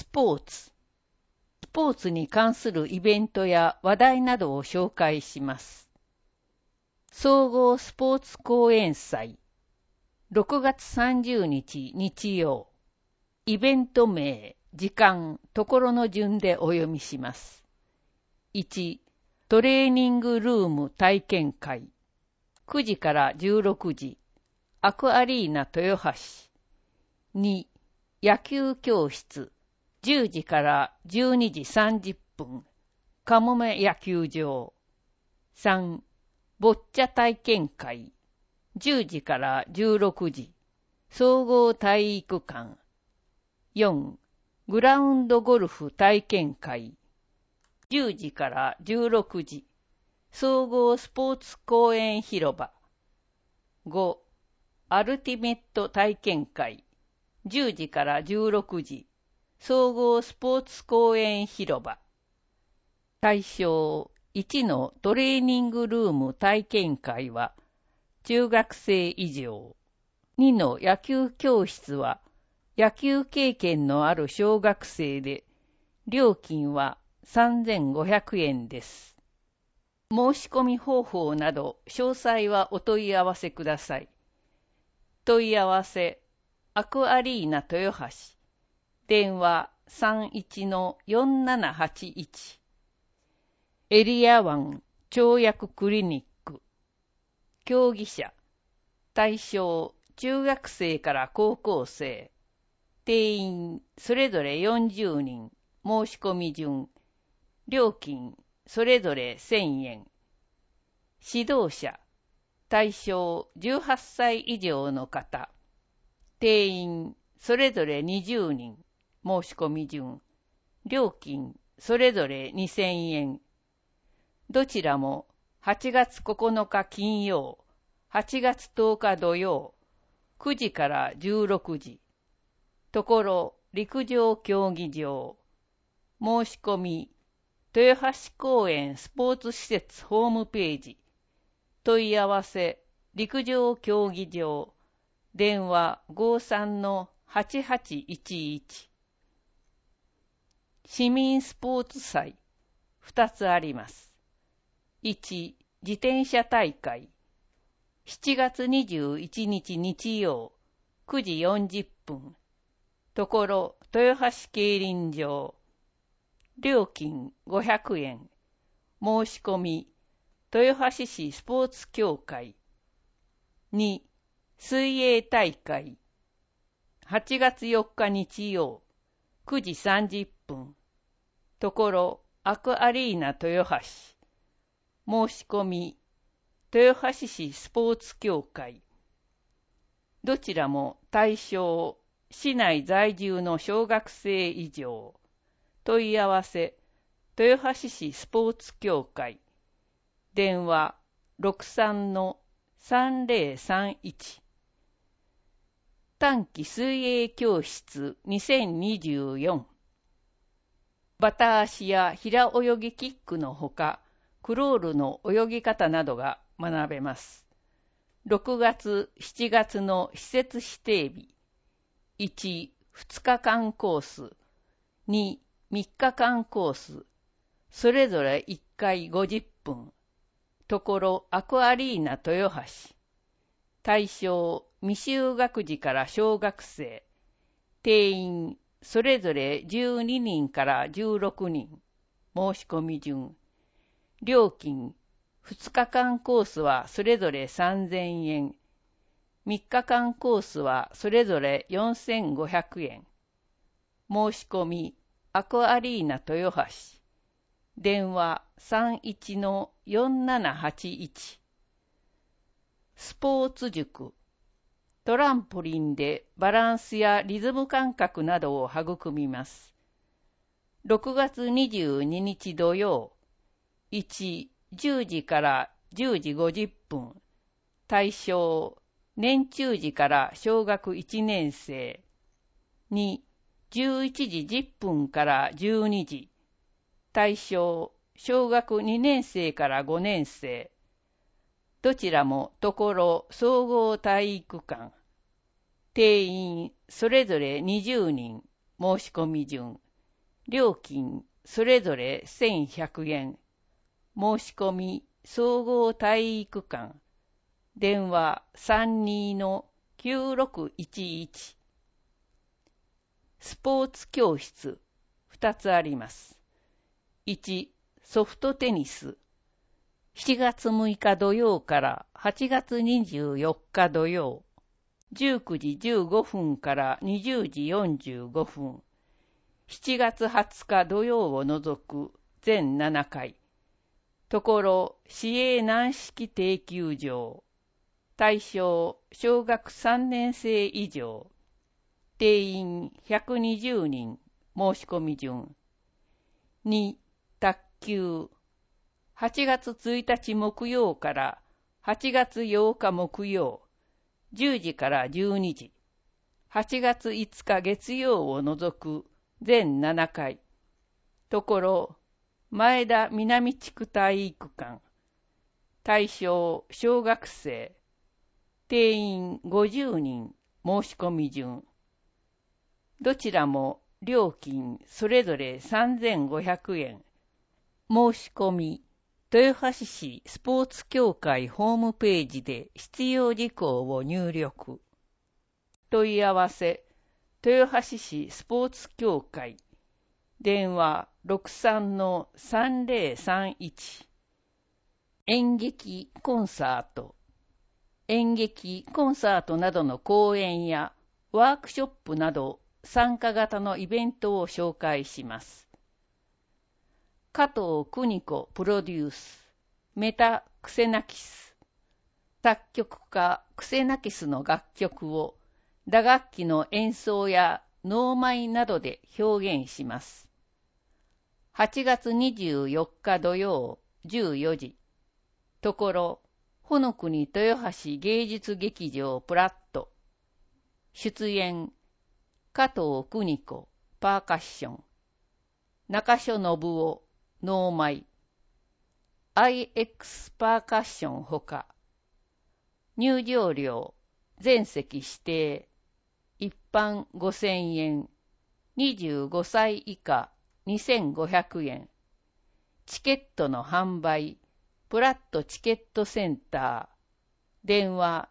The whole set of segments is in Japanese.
スポーツに関するイベントや話題などを紹介します。総合スポーツ講演祭、6月30日日曜。イベント名、時間、ところの順でお読みします。1、トレーニングルーム体験会。9時から16時、アクアリーナ豊橋。2、野球教室。10時から12時30分、かもめ野球場。3、ボッチャ体験会。10時から16時、総合体育館。4、グラウンドゴルフ体験会。10時から16時、総合スポーツ公園広場。5、アルティメット体験会。10時から16時、総合スポーツ公園広場。対象1のトレーニングルーム体験会は中学生以上。2の野球教室は野球経験のある小学生で、料金は3500円です。申し込み方法など詳細はお問い合わせください。問い合わせ、アクアリーナ豊橋。電話31-4781。エリア1跳躍クリニック。競技者。対象、中学生から高校生。定員、それぞれ40人。申し込み順。料金、それぞれ1000円。指導者。対象、18歳以上の方。定員、それぞれ20人。申し込み順。料金、それぞれ2000円。どちらも8月9日金曜、8月10日土曜、9時から16時。ところ、陸上競技場。申し込み、豊橋公園スポーツ施設ホームページ。問い合わせ、陸上競技場。電話53-8811。市民スポーツ祭、2つあります。1、自転車大会。7月21日日曜、9時40分。ところ、豊橋競輪場。料金500円。申し込み、豊橋市スポーツ協会。2、水泳大会。8月4日日曜、9時30分。ところ、アクアリーナ豊橋。申し込み、豊橋市スポーツ協会。どちらも対象、市内在住の小学生以上。問い合わせ、豊橋市スポーツ協会。電話63-3031。短期水泳教室2024。バタ足や平泳ぎキックのほか、クロールの泳ぎ方などが学べます。6月、7月の施設指定日。1、2日間コース。2、3日間コース。それぞれ1回50分。ところ、アクアリーナ豊橋。対象、未就学児から小学生。定員、それぞれ12人から16人。申し込み順。料金、2日間コースはそれぞれ3000円。3日間コースはそれぞれ4500円。申し込み、アクアリーナ豊橋。電話31-4781。スポーツ塾。トランポリンでバランスやリズム感覚などを育みます。6月22日土曜。1、10時から10時50分。対象、年中時から小学1年生。2、11時10分から12時。対象、小学2年生から5年生。どちらもところ総合体育館。定員それぞれ20人。申し込み順。 料金それぞれ1100円。申し込み総合体育館。電話32-9611。スポーツ教室2つあります。1、ソフトテニス。7月6日土曜から8月24日土曜。19時15分から20時45分。7月20日土曜を除く全7回。ところ、市営軟式定球場。対象、小学3年生以上。定員120人。申し込み順。2、卓球。8月1日木曜から8月8日木曜。10時から12時。8月5日月曜を除く全7回。ところ、前田南地区体育館。対象、小学生。定員50人。申し込み順。どちらも料金それぞれ3500円。申し込み、豊橋市スポーツ協会ホームページで必要事項を入力。問い合わせ、豊橋市スポーツ協会。電話63-3031。演劇コンサート。演劇コンサートなどの講演やワークショップなど参加型のイベントを紹介します。加藤邦子プロデュース、メタ・クセナキス。作曲家クセナキスの楽曲を打楽器の演奏や能舞などで表現します。8月24日土曜14時。ところ、ほのくに豊橋芸術劇場プラット。出演、加藤邦子、パーカッション。中所信夫、能舞。IX パーカッションほか。入場料、全席指定。一般5000円。25歳以下2500円。チケットの販売。プラットチケットセンター。電話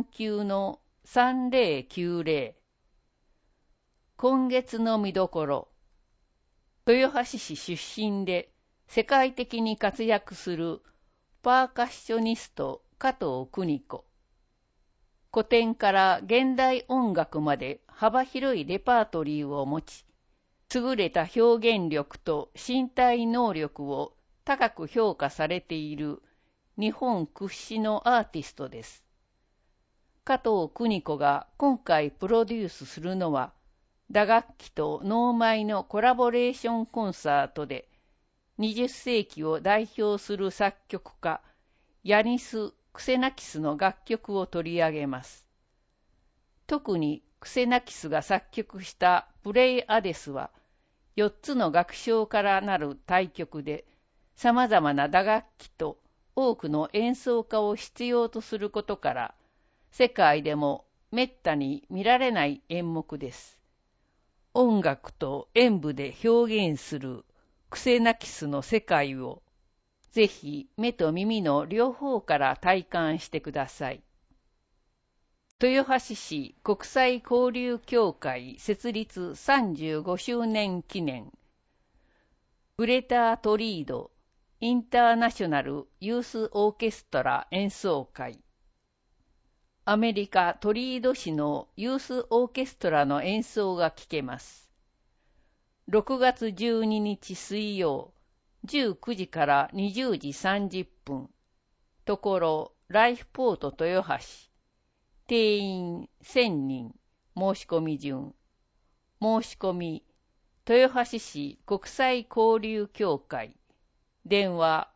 39-3090。今月の見どころ。豊橋市出身で世界的に活躍するパーカッショニスト加藤邦子。古典から現代音楽まで幅広いレパートリーを持ち、優れた表現力と身体能力を高く評価されている日本屈指のアーティストです。加藤邦子が今回プロデュースするのは、打楽器と能舞のコラボレーションコンサートで、20世紀を代表する作曲家、ヤニス・クセナキスの楽曲を取り上げます。特にクセナキスが作曲したプレイ・アデスは、4つの楽章からなる大曲で、様々な打楽器と多くの演奏家を必要とすることから、世界でもめったに見られない演目です。音楽と演舞で表現するクセナキスの世界を、ぜひ目と耳の両方から体感してください。豊橋市国際交流協会設立35周年記念。グレター・トリードインターナショナルユースオーケストラ演奏会。アメリカトリード市のユースオーケストラの演奏が聴けます。6月12日水曜、19時から20時30分。ところ、ライフポート豊橋。定員1000人。申し込み順。申し込み、豊橋市国際交流協会。電話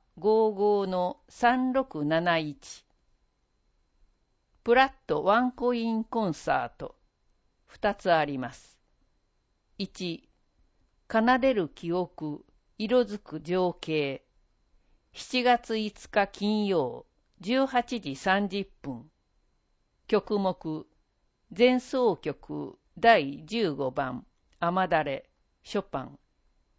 55-3671。プラットワンコインコンサート。2つあります。1、奏でる記憶、色づく情景。7月5日金曜、18時30分。曲目、前奏曲第15番、雨だれ、ショパン。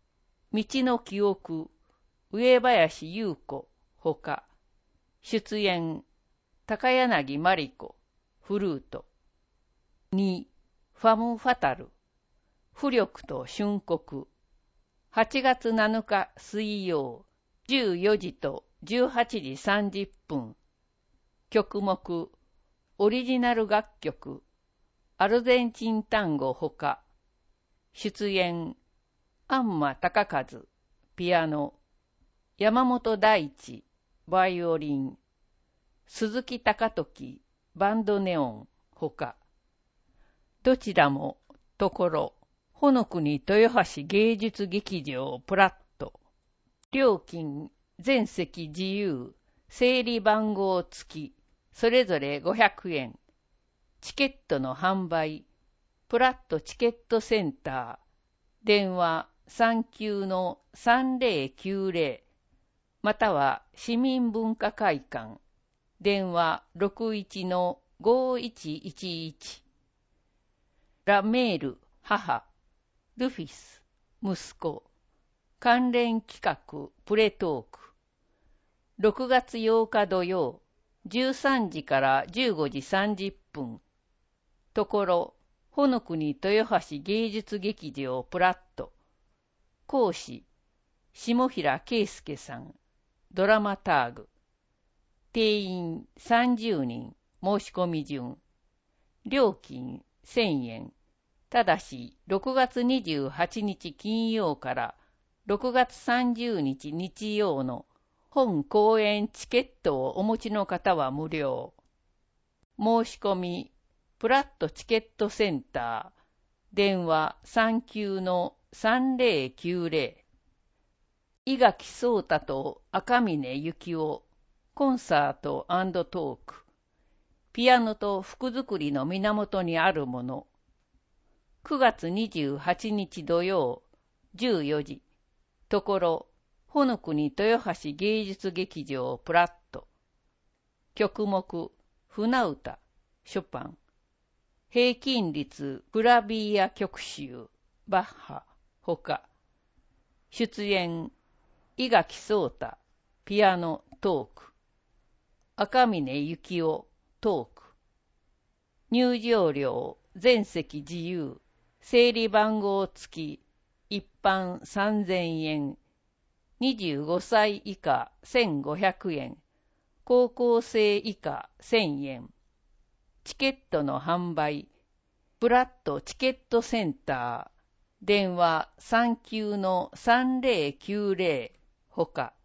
道の記憶、上林優子、ほか。出演、高柳真理子、フルート。2、ファム・ファタル、浮力と春刻。8月7日水曜、14時と18時30分。曲目、オリジナル楽曲、アルゼンチン単語ほか。出演、安間隆和、ピアノ。山本大地、バイオリン。鈴木貴時、バンドネオン、ほか。どちらも、ところ、ほのくに豊橋芸術劇場プラット。料金、全席自由、整理番号付き、それぞれ500円。チケットの販売、プラットチケットセンター。電話39-3090、または市民文化会館。電話61-5111。ラメール、母。ルフィス、息子。関連企画、プレトーク。6月8日土曜、13時から15時30分。ところ、ほのくに豊橋芸術劇場プラット。講師、下平圭介さん。ドラマターグ。定員30人、申し込み順。料金1000円。ただし、6月28日金曜から6月30日日曜の本公演チケットをお持ちの方は無料。申し込み、プラットチケットセンター。電話39-3090。伊垣壮太と赤嶺幸男。コンサート&トーク。ピアノと服作りの源にあるもの。9月28日土曜、14時。ところ、ほのくに豊橋芸術劇場プラット。曲目、船歌、ショパン。平均率クラビーア曲集、バッハ、ほか。出演、伊垣壮太、ピアノ、トーク。赤嶺幸男、トーク。入場料、全席自由、整理番号付き、一般3000円。25歳以下1500円。高校生以下1000円。チケットの販売、プラットチケットセンター。電話39-3090ほか。